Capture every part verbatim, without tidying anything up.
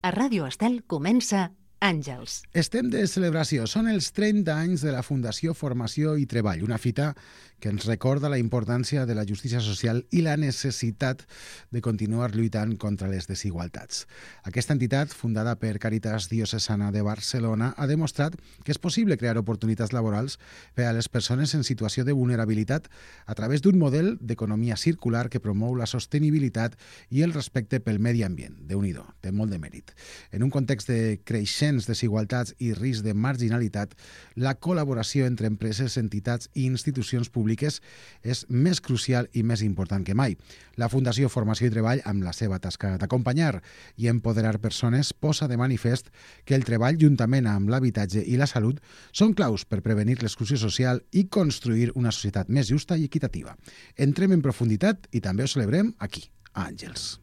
A Ràdio Estel comença Àngels. Estem de celebració. Són els trenta anys de la Fundació Formació i Treball, una fita que ens recorda la importància de la justícia social i la necessitat de continuar lluitant contra les desigualtats. Aquesta entitat, fundada per Càritas Diocesana de Barcelona, ha demostrat que és possible crear oportunitats laborals per a les persones en situació de vulnerabilitat a través d'un model d'economia circular que promou la sostenibilitat i el respecte pel medi ambient. Déu-n'hi-do, té molt de mèrit. En un context de creixents desigualtats i risc de marginalitat, la col·laboració entre empreses, entitats i institucions públiques és més crucial i més important que mai. La Fundació Formació i Treball, amb la seva tasca d'acompanyar i empoderar persones, posa de manifest que el treball, juntament amb l'habitatge i la salut, són claus per prevenir l'exclusió social i construir una societat més justa i equitativa. Entrem en profunditat i també ho celebrem aquí, a Àngels.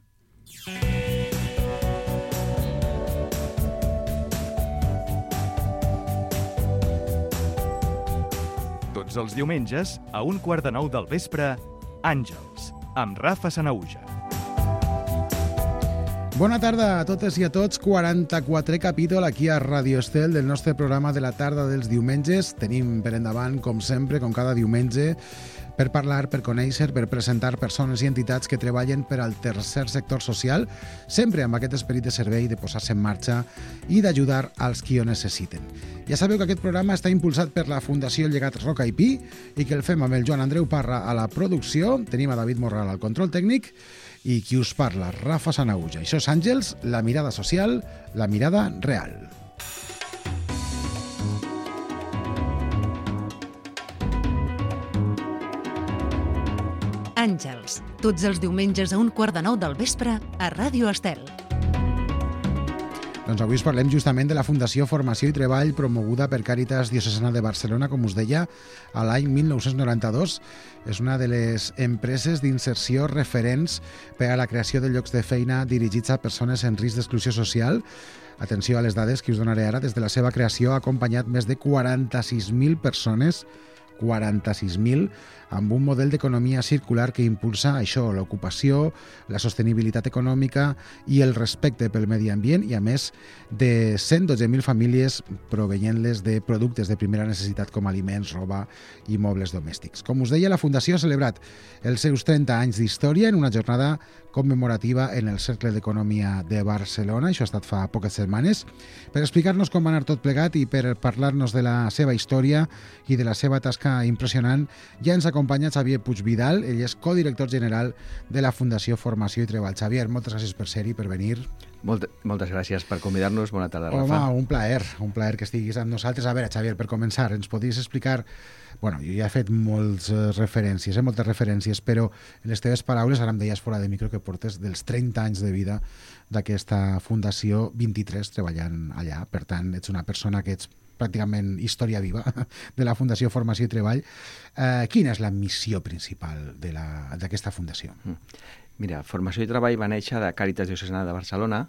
Tots els diumenges, a un quart de nou del vespre, Àngels, amb Rafa Sanaüja. Bona tarda a totes i a tots. quaranta-quatrè capítol aquí a Ràdio Estel del nostre programa de la tarda dels diumenges. Tenim per endavant, com sempre, com cada diumenge, per parlar, per conèixer, per presentar persones i entitats que treballen per al tercer sector social, sempre amb aquest esperit de servei, de posar-se en marxa i d'ajudar als qui ho necessiten. Ja sabeu que aquest programa està impulsat per la Fundació Llegat Roca i Pi i que el fem amb el Joan Andreu Parra a la producció, tenim a David Morral al control tècnic i qui us parla, Rafa Sanaüja. Això és Àngels, la mirada social, la mirada real. Àngels, tots els diumenges a un quart de nou del vespre a Ràdio Estel. Doncs avui us parlem justament de la Fundació Formació i Treball promoguda per Càritas Diocesana de Barcelona, com us deia, a l'any mil nou-cents noranta-dos. És una de les empreses d'inserció referents per a la creació de llocs de feina dirigits a persones en risc d'exclusió social. Atenció a les dades que us donaré ara. Des de la seva creació ha acompanyat més de quaranta-sis mil persones, quaranta-sis mil, amb un model d'economia circular que impulsa això, l'ocupació, la sostenibilitat econòmica i el respecte pel medi ambient i, a més, de cent dotze mil famílies proveient-les de productes de primera necessitat com aliments, roba i mobles domèstics. Com us deia, la Fundació ha celebrat els seus trenta anys d'història en una jornada commemorativa en el Cercle d'Economia de Barcelona. Això ha estat fa poques setmanes. Per explicar-nos com va anar tot plegat i per parlar-nos de la seva història i de la seva tasca impressionant, ja ens acompanya Xavier Puigvidal. Ell és codirector general de la Fundació Formació i Treball. Xavier, moltes gràcies per ser-hi, per venir. Molt, moltes gràcies per convidar-nos. Bona tarda, Rafa. Home, un plaer, un plaer que estiguis amb nosaltres. A veure, Xavier, per començar, ens podries explicar... Bueno, jo ja he fet moltes referències, eh, moltes referències, però en les teves paraules, ara em deies fora de micro que portes dels trenta anys de vida d'aquesta fundació, vint-i-tres treballant allà. Per tant, ets una persona que ets pràcticament història viva de la Fundació Formació i Treball. Eh, quina és la missió principal de la, d'aquesta fundació? Mira, Formació i Treball va néixer de Càritas Diocesana de Barcelona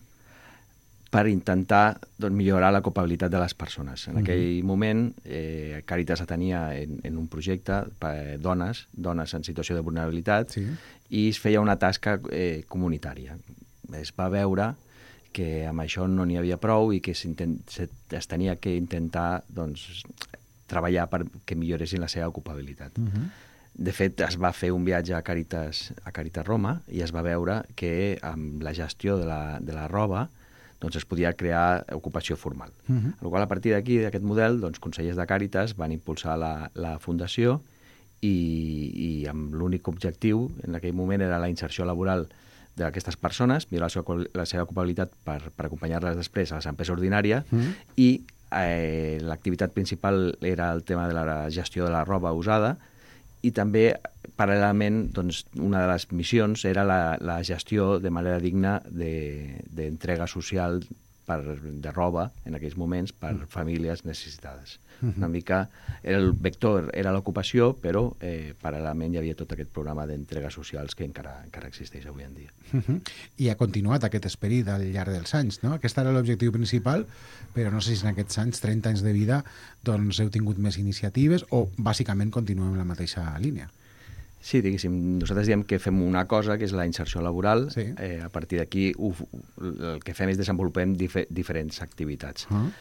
per intentar doncs, millorar l'ocupabilitat de les persones. En aquell uh-huh. moment, eh, Càritas atenia en, en un projecte per dones, dones en situació de vulnerabilitat, sí. i es feia una tasca eh, comunitària. Es va veure que amb això no n'hi havia prou i que es tenia que intentar doncs, treballar perquè milloressin la seva ocupabilitat. Uh-huh. De fet, es va fer un viatge a Càritas, a Càritas Roma i es va veure que amb la gestió de la, de la roba doncs es podia crear ocupació formal. Uh-huh. A la qual, a partir d'aquí, d'aquest model, doncs, consellers de Càritas van impulsar la, la fundació i, i amb l'únic objectiu, en aquell moment, era la inserció laboral d'aquestes persones, millorar la seva, la seva ocupabilitat per, per acompanyar-les després a la empresa ordinària uh-huh. i eh, l'activitat principal era el tema de la gestió de la roba usada i també, paral·lelament, doncs, una de les missions era la, la gestió de manera digna d'entrega de, social per, de roba, en aquells moments, per mm. famílies necessitades. Mm-hmm. Una mica, era el vector era l'ocupació, però eh, paral·lelament hi havia tot aquest programa d'entregues socials que encara, encara existeix avui en dia. Mm-hmm. I ha continuat aquest esperit al llarg dels anys, no? Aquest era l'objectiu principal, però no sé si en aquests anys, trenta anys de vida, doncs heu tingut més iniciatives o bàsicament continuem en la mateixa línia. Sí, diguéssim, nosaltres diem que fem una cosa, que és la inserció laboral. Sí. Eh, a partir d'aquí el que fem és desenvolupem dif diferents activitats. Uh-huh.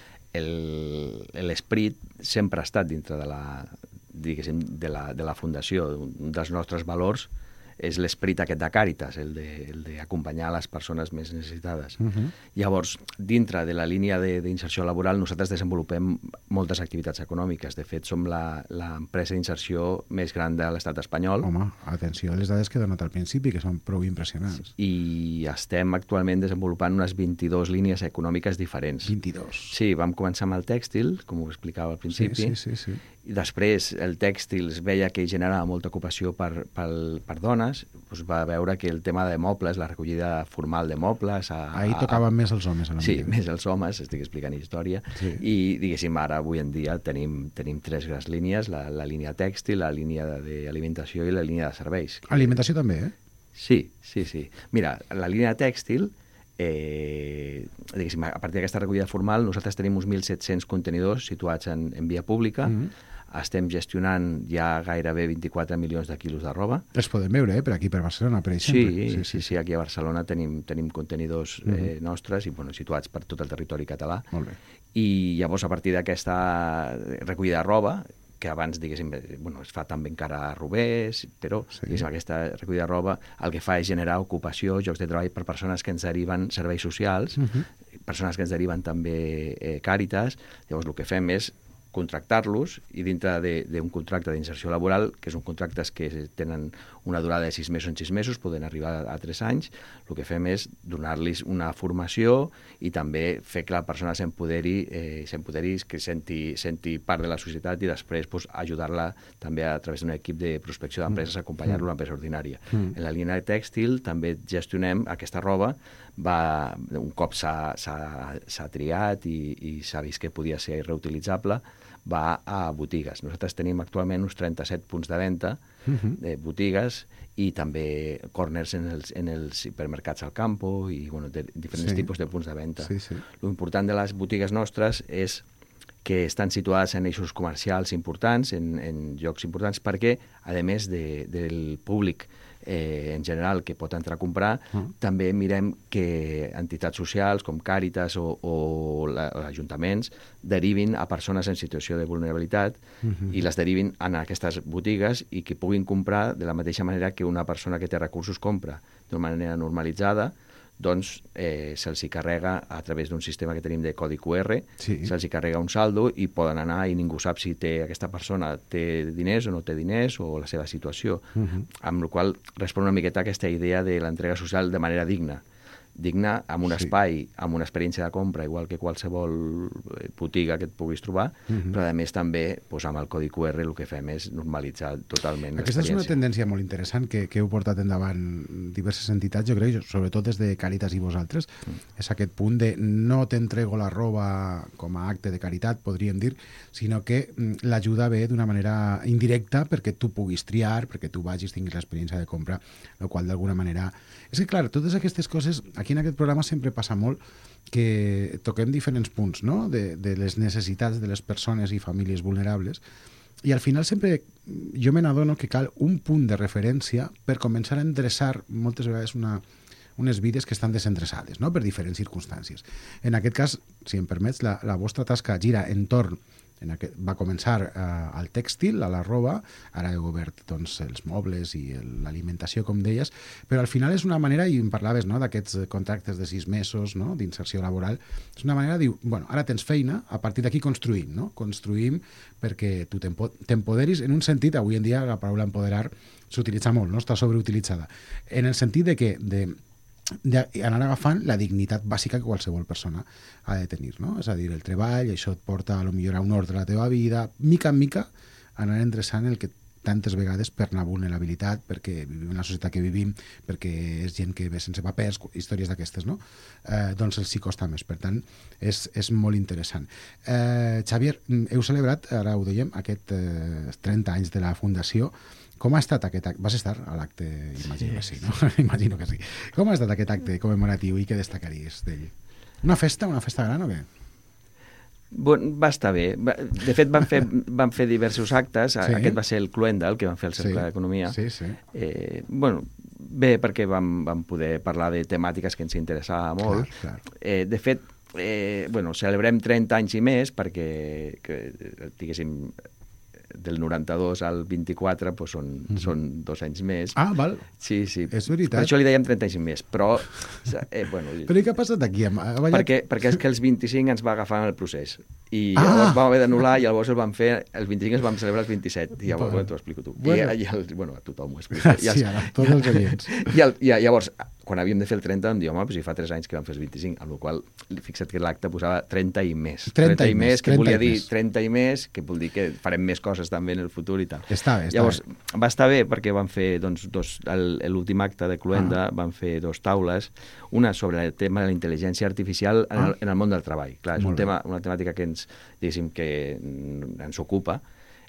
L'esperit sempre ha estat dintre de la, diguéssim, de la, de la fundació. Un dels nostres valors és l'esperit aquest de Càritas, el d'acompanyar les persones més necessitades. Uh-huh. Llavors, dintre de la línia d'inserció laboral, nosaltres desenvolupem moltes activitats econòmiques. De fet, som l'empresa d'inserció més gran de l'estat espanyol. Home, atenció a les dades que he donat al principi, que són prou impressionants. I estem actualment desenvolupant unes vint-i-dues línies econòmiques diferents. vint-i-dos? Sí, vam començar amb el tèxtil, com ho explicava al principi. Sí, sí, sí, sí. I després el tèxtil es veia que generava molta ocupació per, per, per dones, doncs va veure que el tema de mobles, la recollida formal de mobles... A, Ahí tocaven a, més els homes. A la sí, millor. més els homes, estic explicant història. Sí. I, diguéssim, ara, avui en dia, tenim, tenim tres grans línies, la, la línia tèxtil, la línia d'alimentació i la línia de serveis. Alimentació també, eh? Sí, sí, sí. Mira, la línia tèxtil... Eh, diguéssim, a partir d'aquesta recollida formal, nosaltres tenim uns mil set-cents contenidors situats en, en via pública. Mm-hmm. Estem gestionant ja gairebé vint-i-quatre milions de quilos de roba. Els podem veure, eh? Per aquí, per Barcelona, per exemple. Sí, sí, sí, sí, aquí a Barcelona tenim, tenim contenidors eh, mm-hmm. nostres i bueno, situats per tot el territori català. Molt bé. I llavors, a partir d'aquesta recollida de roba, que abans, diguéssim, bueno, es fa també encara a Robers, però sí. diguéssim, aquesta recollida de roba el que fa és generar ocupació, llocs de treball per persones que ens deriven serveis socials, uh-huh. persones que ens deriven també eh, Càritas. Llavors, el que fem és contractar-los i dintre d'un contracte d'inserció laboral, que són contractes que tenen una durada de sis mesos en sis mesos, poden arribar a tres anys, el que fem és donar-los una formació i també fer que la persona s'empoderi, eh, s'empoderi, que senti, senti part de la societat i després pues, ajudar-la també a través d'un equip de prospecció d'empreses, acompanyar-lo a l'empresa ordinària. Mm. En la línia de tèxtil també gestionem aquesta roba, va, un cop s'ha triat i, i s'ha vist que podia ser reutilitzable, va a botigues. Nosaltres tenim actualment uns trenta-set punts de venda uh-huh. de botigues i també corners en els, en els hipermercats al campo i bueno, de, diferents sí. tipus de punts de venda. Sí, sí. L'important de les botigues nostres és que estan situades en eixos comercials importants, en, en llocs importants, perquè, a més de, del públic eh, en general que pot entrar a comprar, uh-huh. també mirem que entitats socials com Càritas o, o, la, o ajuntaments derivin a persones en situació de vulnerabilitat uh-huh. i les derivin en aquestes botigues i que puguin comprar de la mateixa manera que una persona que té recursos compra d'una manera normalitzada, doncs eh, se'ls hi carrega a través d'un sistema que tenim de codi Q R, sí. se'ls hi carrega un saldo i poden anar i ningú sap si té, aquesta persona té diners o no té diners o la seva situació, uh-huh. amb la qual cosa respon una miqueta a aquesta idea de l'entrega social de manera digna. Digna, amb un sí. espai, amb una experiència de compra, igual que qualsevol botiga que et puguis trobar, uh-huh. però a més també doncs, amb el codi Q R el que fem és normalitzar totalment l'experiència. Aquesta és una tendència molt interessant que, que heu portat endavant diverses entitats, jo crec, sobretot des de Càritas i vosaltres, uh-huh. és aquest punt de no t'entrego la roba com a acte de caritat, podríem dir, sinó que l'ajuda ve d'una manera indirecta perquè tu puguis triar, perquè tu vagis, tinguis l'experiència de compra, el qual d'alguna manera... És que, clar, totes aquestes coses, aquí en aquest programa sempre passa molt que toquem diferents punts, no?, de, de les necessitats de les persones i famílies vulnerables, i al final sempre jo me n'adono que cal un punt de referència per començar a endreçar moltes vegades una, unes vides que estan desendreçades, no?, per diferents circumstàncies. En aquest cas, si em permets, la, la vostra tasca gira entorn en aquest, va començar eh, al tèxtil, a la roba, ara heu obert doncs, els mobles i l'alimentació, com deies, però al final és una manera, i em parlaves no, d'aquests contractes de sis mesos no, d'inserció laboral, és una manera de dir, bueno, ara tens feina, a partir d'aquí construïm, no? Construïm perquè tu t'empoderis, en un sentit, avui en dia la paraula empoderar s'utilitza molt, no? Està sobreutilitzada, en el sentit de que de d'anar agafant la dignitat bàsica que qualsevol persona ha de tenir, no? És a dir, el treball, això et porta a lo millor a un ordre a la teva vida, mica en mica anar endreçant el que tantes vegades per la vulnerabilitat, perquè vivim en la societat que vivim, perquè és gent que ve sense papers, històries d'aquestes, no? Eh, doncs els hi costa més. Per tant, és, és molt interessant. Eh, Xavier, heu celebrat, ara ho dèiem, aquest eh, trenta anys de la Fundació. Com ha estat aquest acte? Vas estar a l'acte, imagino sí. que sí, no? Imagino que sí. Com ha estat aquest acte commemoratiu i què destacaries d'ell? Una festa, una festa gran o què? Bon, va estar bé. De fet, van fer, van fer diversos actes. Sí. Aquest va ser el Cluenda, el que van fer el Cercle sí. d'Economia. Sí, sí. Eh, bueno, bé, perquè vam, vam poder parlar de temàtiques que ens interessava molt. Clar, clar. Eh, de fet, eh, bueno, celebrem trenta anys i més perquè, que, diguéssim, del noranta-dos al vint-i-quatre pues, són, mm-hmm. són dos anys més. Ah, val. Sí, sí. És veritat. Per això li dèiem trenta anys i més, però... Eh, bueno, però i què ha passat aquí? Ha ballat... perquè, perquè és que els vint-i-cinc ens va agafar en el procés. I ah! llavors vam haver d'anul·lar i llavors el vam fer... Els vint-i-cinc els vam celebrar els vint-i-set. I llavors, bueno, t'ho explico tu. Bueno. I, i el, bueno, a tothom ho explico. Sí, els, ara, tots els oients. I, el, i llavors, quan havíem de fer el trenta, vam dir, home, doncs si fa tres anys que vam fer els vint-i-cinc, amb la qual cosa, fixa't que l'acte posava trenta i més. trenta, trenta i més, que volia dir trenta i més, que vol dir que farem més coses també en el futur i tal. Està bé, està llavors, bé. Va estar bé perquè van fer, doncs, dos, l'últim acte de Cluenda, ah. van fer dos taules, una sobre el tema de la intel·ligència artificial en el, ah. en el món del treball. Clar, és un tema, una temàtica que ens, diguéssim, que ens ocupa,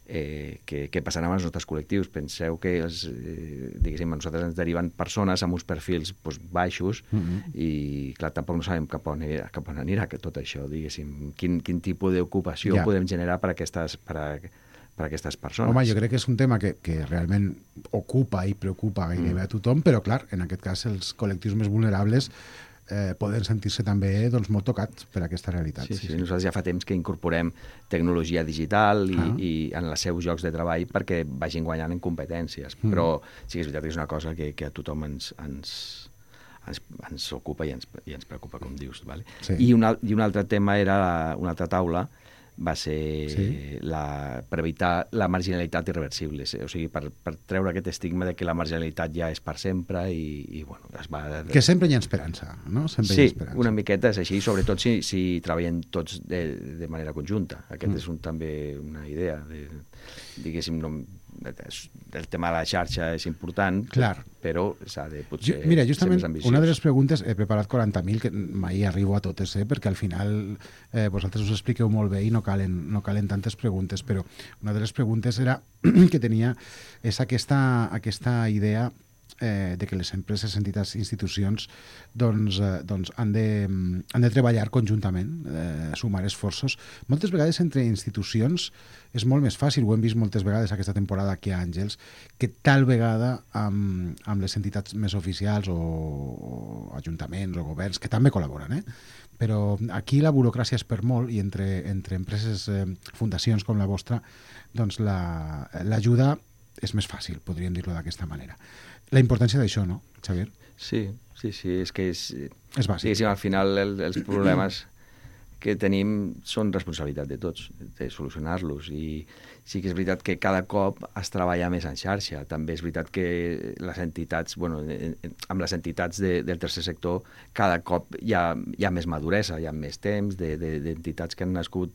eh, que, que passarà amb els nostres col·lectius. Penseu que els, eh, diguéssim, a nosaltres ens deriven persones amb uns perfils doncs, baixos mm-hmm. i, clar, tampoc no sabem cap on anirà, cap on anirà tot això, diguéssim. Quin, quin tipus d'ocupació ja. podem generar per a aquestes... Per a, per a aquestes persones. Home, jo crec que és un tema que, que realment ocupa i preocupa gairebé mm. a tothom, però clar, en aquest cas els col·lectius més vulnerables eh, poden sentir-se també doncs, molt tocats per aquesta realitat. Sí, sí, sí. Nosaltres ja fa temps que incorporem tecnologia digital i, ah. i en els seus llocs de treball perquè vagin guanyant en competències, mm. però sí que és veritat que és una cosa que, que a tothom ens... ens Ens, ens ocupa i ens, i ens preocupa, com dius. Vale? Sí. I, un, I un altre tema era, una altra taula, va ser sí. la, per evitar la marginalitat irreversible, o sigui, per, per treure aquest estigma de que la marginalitat ja és per sempre i, i bueno, es va... Que sempre hi ha esperança, no? Sempre sí, hi ha esperança. Una miqueta és així, sobretot si, si treballem tots de, de manera conjunta. Aquest mm. és un, també una idea, de, diguéssim, no, el tema de la xarxa és important, clar. Però s'ha de potser jo, mira, justament, ser més ambiciós. Una de les preguntes, he preparat quaranta mil, que mai arribo a totes, eh, perquè al final eh, vosaltres us expliqueu molt bé i no calen, no calen tantes preguntes, però una de les preguntes era que tenia és aquesta, aquesta idea eh, de que les empreses, entitats i institucions doncs, eh, doncs han, de, han de treballar conjuntament, eh, sumar esforços. Moltes vegades entre institucions és molt més fàcil, ho hem vist moltes vegades aquesta temporada aquí a Àngels, que tal vegada amb, amb les entitats més oficials o, o ajuntaments o governs, que també col·laboren, eh? Però aquí la burocràcia és per molt i entre, entre empreses, eh, fundacions com la vostra, doncs l'ajuda la, és més fàcil, podríem dir-ho d'aquesta manera. La importància d'això, no, Xavier? Sí, sí, sí, és que és... És bàsic. Sí, al final el, els problemes que tenim són responsabilitat de tots, de solucionar-los, i sí que és veritat que cada cop es treballa més en xarxa. També és veritat que les entitats, bueno, amb les entitats de, del tercer sector, cada cop hi ha, hi ha més maduresa, hi ha més temps d'entitats que han nascut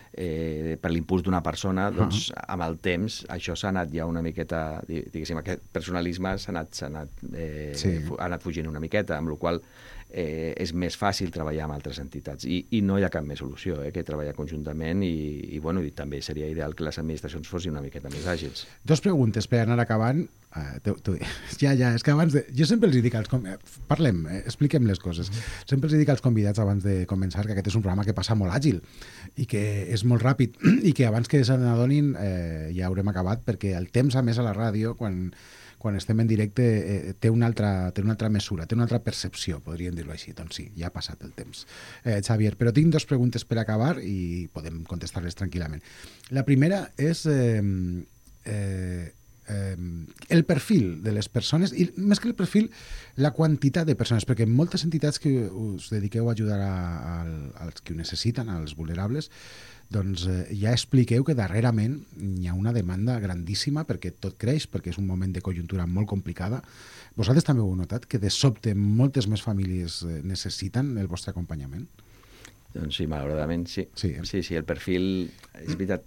eh, per l'impuls d'una persona, doncs uh-huh. amb el temps això s'ha anat ja una miqueta, diguéssim, aquest personalisme s'ha anat, s'ha anat, eh, sí. ha anat fugint una miqueta, amb la qual eh, és més fàcil treballar amb altres entitats i, i no hi ha cap més solució eh, que treballar conjuntament i, i, bueno, i també seria ideal que les administracions fossin una miqueta més àgils. Dos preguntes per anar acabant. Uh, tu, tu, ja, ja, és que abans de... Jo sempre els dic als... Parlem, eh, expliquem les coses. Sempre els dic als convidats abans de començar que aquest és un programa que passa molt àgil i que és molt ràpid i que abans que se n'adonin eh, ja haurem acabat, perquè el temps, a més, a la ràdio, quan, quan estem en directe, eh, té, una altra, té una altra mesura, té una altra percepció, podríem dir-ho així. Doncs sí, ja ha passat el temps. Eh, Xavier, però tinc dues preguntes per acabar i podem contestar-les tranquil·lament. La primera és... Eh, eh, Eh, el perfil de les persones i més que el perfil, la quantitat de persones, perquè moltes entitats que us dediqueu a ajudar a, a, als que ho necessiten, als vulnerables, doncs eh, ja expliqueu que darrerament hi ha una demanda grandíssima perquè tot creix, perquè és un moment de conjuntura molt complicada. Vosaltres també ho heu notat, que de sobte moltes més famílies eh, necessiten el vostre acompanyament? Doncs sí, malauradament, sí. Sí, eh? sí, sí, el perfil, és veritat,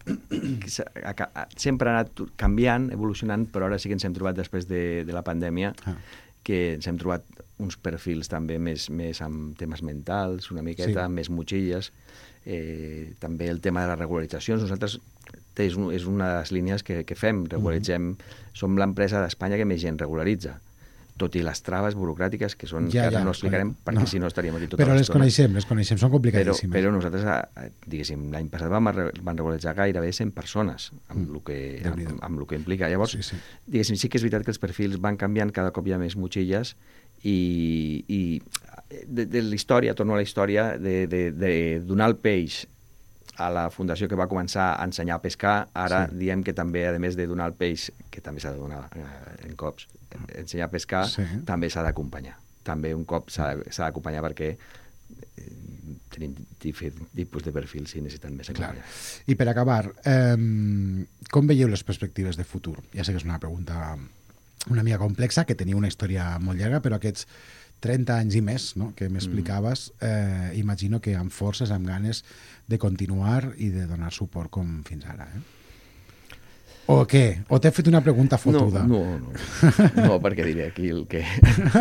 sempre ha anat canviant, evolucionant, però ara sí que ens hem trobat després de, de la pandèmia, ah. que ens hem trobat uns perfils també més, més amb temes mentals, una miqueta, sí. més motxilles, eh, també el tema de les regularitzacions. Nosaltres és, un, és una de les línies que, que fem, regularitzem, mm-hmm. som l'empresa d'Espanya que més gent regularitza. tot i les traves burocràtiques, que són, Ja, que ara ja, no explicarem, però- perquè no. si no estaríem aquí tota Però les l'estona. coneixem, les coneixem, són Però, complicadíssimes. però nosaltres, eh, diguéssim, l'any passat vam, arre- vam regularitzar gairebé cent persones, amb Mm. el que, Déu-n'hi-do. amb, amb el que implica. Llavors, Sí, sí. diguéssim, sí que és veritat que els perfils van canviant, cada cop hi ha més motxilles, i, i de, de la història, torno a la història, de, de, de donar el peix a la fundació que va començar a ensenyar a pescar, ara Sí. diem que també, a més de donar el peix, que també s'ha de donar eh, en cops, ensenyar a pescar, Sí. també s'ha d'acompanyar. També un cop s'ha s'ha d'acompanyar perquè eh, tenim diferents tipus de perfils i necessiten més Clar. acompanyar. I per acabar, eh, com veieu les perspectives de futur? Ja sé que és una pregunta una mica complexa, que tenia una història molt llarga, però aquests trenta anys i més, no?, que m'explicaves, eh, imagino que amb forces, amb ganes de continuar i de donar suport com fins ara, eh? O què? O t'he fet una pregunta fotuda? No, no, no, no, perquè diré aquí el que...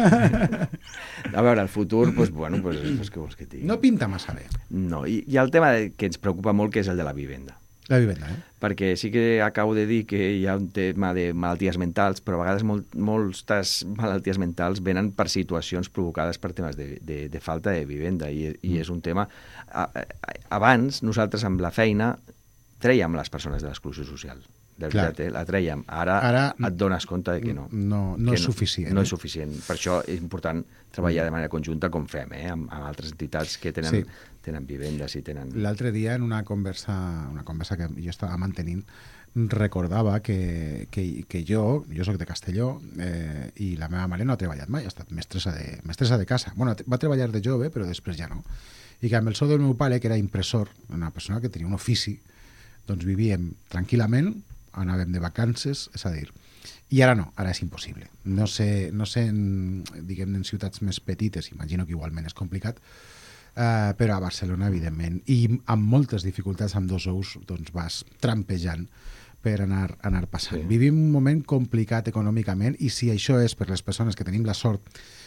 A veure, el futur, doncs, bueno, doncs, doncs què vols que et digui? No pinta massa bé, No, i hi ha el tema de- que ens preocupa molt, que és el de la vivenda. la vivenda, eh? Perquè sí que acabo de dir que hi ha un tema de malalties mentals, però a vegades molt, moltes malalties mentals venen per situacions provocades per temes de, de, de falta de vivenda, i, i és un tema... A, a, abans, nosaltres amb la feina trèiem les persones de l'exclusió social. De Clar. veritat, eh? La trèiem. Ara, Ara et dones compte de que no. No, no que és suficient. No eh? és suficient. Per això és important treballar de manera conjunta, com fem, eh? amb, amb altres entitats que tenen, Sí. tenen vivendes i tenen... L'altre dia, en una conversa, una conversa que jo estava mantenint, recordava que, que, que jo, jo soc de Castelló, eh, i la meva mare no ha treballat mai, ha estat mestressa de, mestressa de casa. Bueno, va treballar de jove, però després ja no. I que amb el sou del meu pare, que era impressor, una persona que tenia un ofici, doncs vivíem tranquil·lament, anàvem de vacances, és a dir, i ara no, ara és impossible. No sé, no sé en, diguem, en ciutats més petites, imagino que igualment és complicat, eh, però a Barcelona, evidentment, i amb moltes dificultats amb dos ous, doncs vas trampejant per anar, anar passant. Sí. Vivim un moment complicat econòmicament, i si això és per les persones que tenim la sort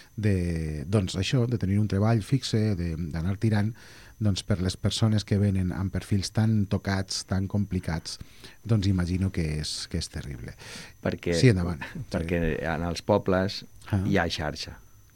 de, doncs això, de tenir un treball fixe, de- d'anar tirant, doncs per les persones que venen amb perfils tan tocats, tan complicats, doncs imagino que és, que és terrible. Perquè, Sí, endavant. Perquè en els pobles Ah. hi ha xarxa.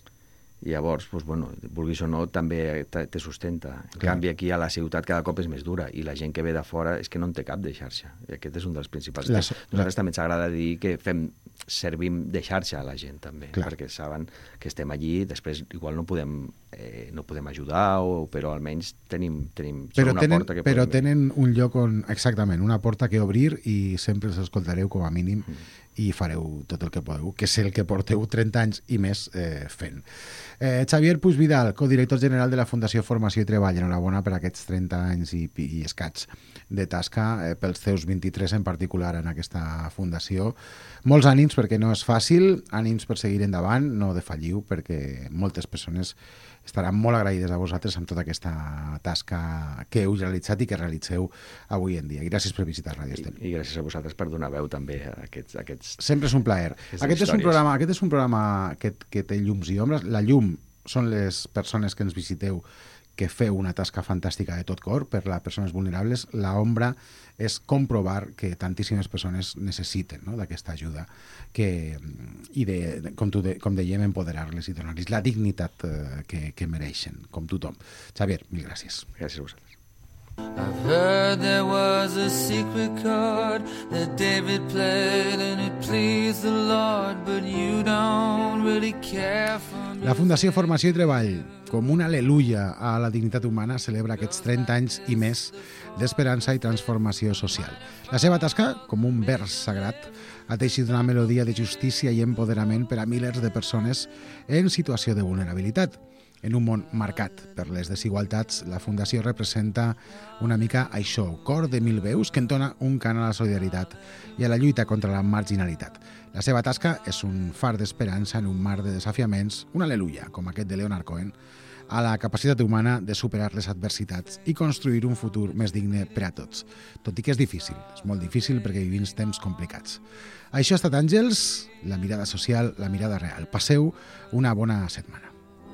I llavors, doncs, bueno, vulguis o no, també te, te sustenta. En Clar. canvi, aquí a la ciutat cada cop és més dura, i la gent que ve de fora és que no en té cap de xarxa. I aquest és un dels principals La temes. so- Nosaltres també ens agrada dir que fem, servim de xarxa a la gent, també, Clar. perquè saben que estem allí, després igual no podem, eh, no podem ajudar, o, però almenys tenim, tenim som Però una tenen, porta que però podem... tenen un lloc on, exactament, una porta que obrir, i sempre els escoltareu com a mínim i fareu tot el que podeu, que és el que porteu trenta anys i més eh, fent. Eh, Xavier Puig Vidal, codirector general de la Fundació Formació i Treball, enhorabona per aquests trenta anys i, i escaig de tasca, eh, pels teus vint-i-tres en particular en aquesta fundació. Molts ànims, perquè no és fàcil, ànims per seguir endavant, no defalliu, perquè moltes persones estaran molt agraïdes a vosaltres amb tota aquesta tasca que heu realitzat i que realitzeu avui en dia. I gràcies per visitar Ràdio Estel. I, I gràcies a vosaltres per donar veu també a aquests, a aquests Sempre és un plaer. Aquestes Aquest és un històries. programa, aquest és un programa que, que té llums i ombres. La llum són les persones que ens visiteu, que feu una tasca fantàstica de tot cor per a persones vulnerables. La ombra és comprovar que tantíssimes persones necessiten, no?, d'aquesta ajuda, que, i de, de, com, tu de, com dèiem, empoderar-les i donar-los la dignitat eh, que, que mereixen, com tothom. Xavier, mil gràcies. Gràcies a vosaltres. I've heard there was a secret chord that David played and it pleased the Lord, but you don't really care for me. La Fundació Formació i Treball, com una aleluia a la dignitat humana, celebra aquests trenta anys i més d'esperança i transformació social. La seva tasca, com un vers sagrat, ha teixit una melodia de justícia i empoderament per a milers de persones en situació de vulnerabilitat. En un món marcat per les desigualtats, la Fundació representa una mica això, cor de mil veus que entona un cant a la solidaritat i a la lluita contra la marginalitat. La seva tasca és un far d'esperança en un mar de desafiaments, una aleluia, com aquest de Leonard Cohen, a la capacitat humana de superar les adversitats i construir un futur més digne per a tots. Tot i que és difícil, és molt difícil perquè vivim temps complicats. Això ha estat Àngels, la mirada social, la mirada real. Passeu una bona setmana.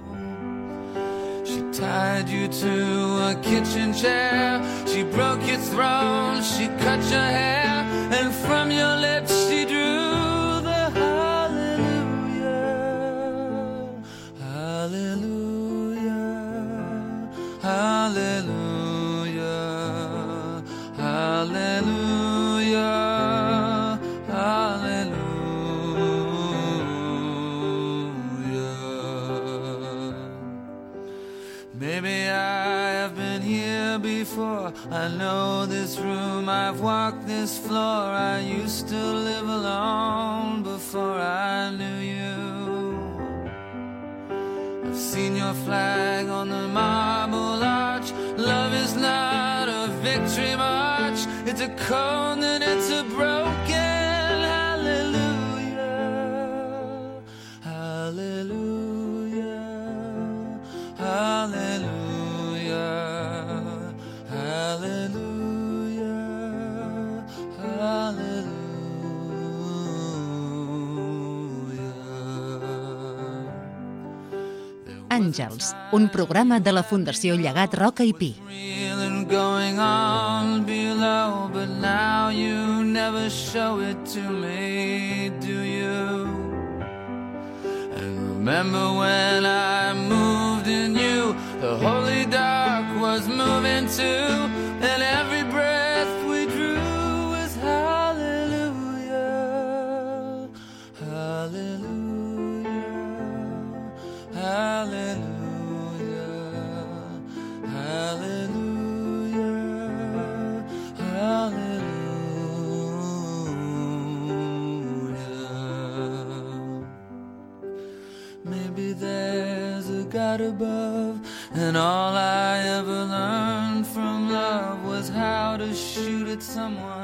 She tied you to a kitchen chair, she broke your throne, she cut your hair, and from your lips she drew the hallelujah. here before. I know this room, I've walked this floor. I used to live alone before I knew you. I've seen your flag on the marble arch. Love is not a victory march. It's a cold and it's a broken hallelujah. Hallelujah. Hallelujah. Hallelujah. Hallelujah. Àngels, un programa de la Fundació Llegat Roca i Pi. Going on below, but now you never show it to me, do you? And remember when I moved in you, the holy dark was moving too, and every breath we drew was hallelujah, hallelujah, hallelujah, hallelujah. Maybe there's a God above, and all I ever learned from love was how to shoot at someone